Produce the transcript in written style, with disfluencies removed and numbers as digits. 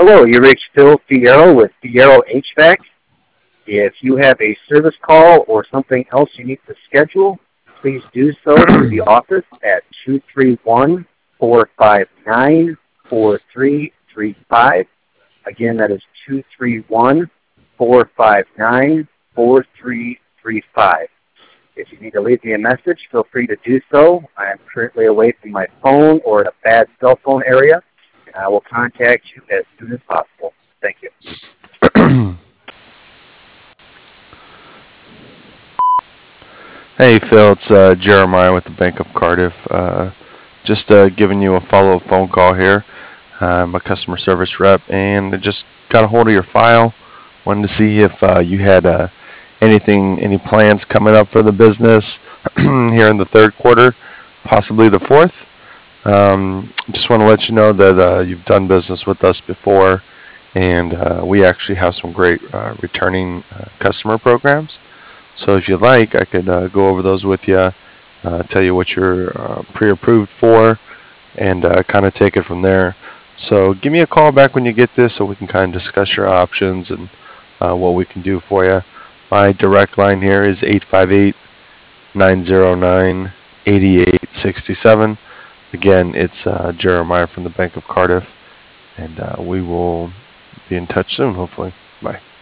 Hello, you reached Phil Fierro with Fierro HVAC. If you have a service call or something else you need to schedule, please do so through the office at 231-459-4335. Again, that is 231-459-4335. If you need to leave me a message, feel free to do so. I am currently away from my phone or in a bad cell phone area, and I will contact you as soon as possible. Thank you. Hey Phil, it's Jeremiah with the Bank of Cardiff. Just giving you a follow-up phone call here. I'm a customer service rep, and I just got a hold of your file. Wanted to see if you had any plans coming up for the business here in the third quarter, possibly the fourth. Just want to let you know that you've done business with us before, and we actually have some great returning customer programs. So if you'd like, I could go over those with you, tell you what you're pre-approved for, and kind of take it from there. So give me a call back when you get this so we can kind of discuss your options and what we can do for you. My direct line here is 858-909-8867. Again, it's Jeremiah from the Bank of Cardiff, and we will be in touch soon, hopefully. Bye.